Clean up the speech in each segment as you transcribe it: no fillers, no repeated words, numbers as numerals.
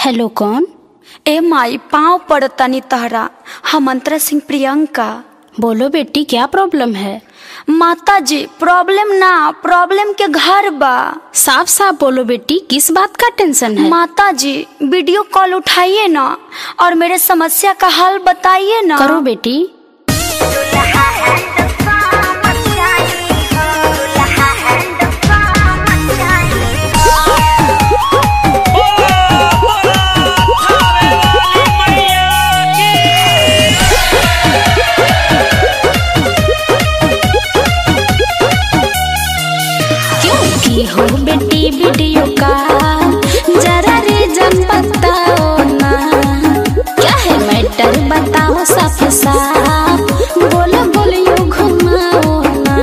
Hello कौन? ए माई पाँव पड़तनी तहरा। हम अंतरा सिंह प्रियंका। बोलो बेटी क्या प्रॉब्लम है? माता जी प्रॉब्लम ना, प्रॉब्लम के घर बा। साफ साफ बोलो बेटी, किस बात का टेंशन है? माता जी वीडियो कॉल उठाइए ना और मेरे समस्या का हल बताइए ना। करो बेटी। हो बेटी वीडियो कॉल जरा रीजन बताओ ना, क्या है मैटर बताओ साफ साफ, बोलो बोलियो घुमाओ ना।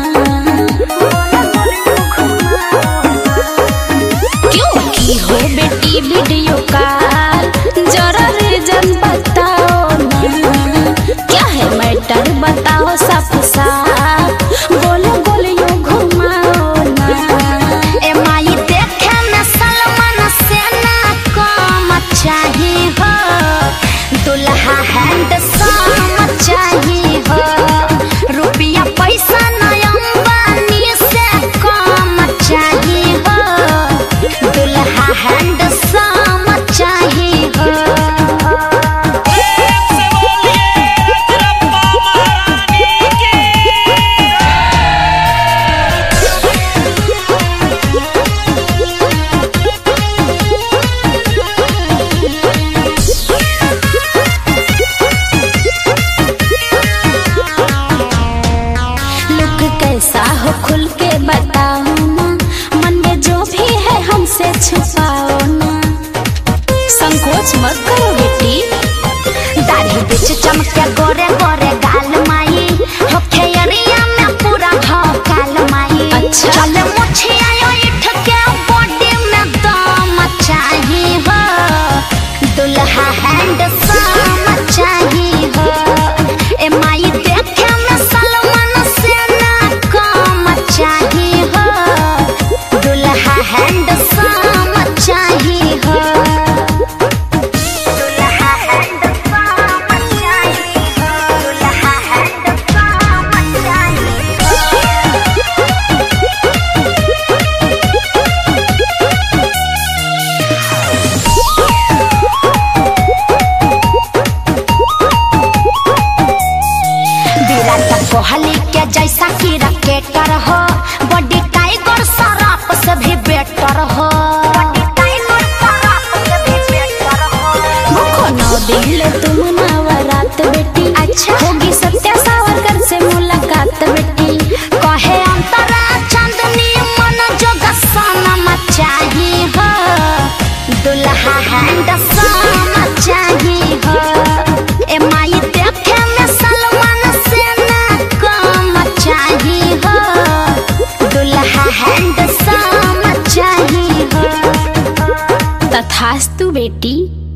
क्यों की हो बेटी वीडियो कॉल जरा रीजन बताओ ना, क्या है मैटर बताओ साफ साफ, बोलो बोलियो घुमाओ ना। चाहिए हो दुल्हा हैंडसम चाहिए हो, रुपया पैसा नयम्बानी से कम चाहिए हो, दुल्हा हैंडसम चाहिए हो। कैसा हो खुल के बताओ ना, मन में जो भी है हमसे छुपाओ ना, संकोच मत करो बेटी। दाढ़ी बीच चमके गोरे गोरे गाल माई, होखे एरिया में पूरा भौकाल माई। अच्छा चल मुझे आयो इठ के बॉडी में दम चाहिए हो, दुल्हा हैंडसम चाहिए हो। ए माई देखे में सलमान से चाहिए हो, दुल्हा हैंडसम चाहिए हो, दुल्हा हैंडसम चाहिए हो, दुल्हा हैंडसम चाहिए विराट कोहली के जैसा कि रकेटर हो, बॉडी टाइगर सराप से भी बेटर हो, भूखो 9 दिन ले तुम नवरात बेटी। अच्छा होगी सत्या सावरकर से मुलाकात बेटी, कहे अंतरा चांदनी मन जोग सनम चाहिए हो, दुल्हा हैंडसम चाहिए हो। ए माई देखे में सलमान से ना कम चाहिए हो, दुल्हा हैंडसम चाहिए हो। तथास्तु बेटी।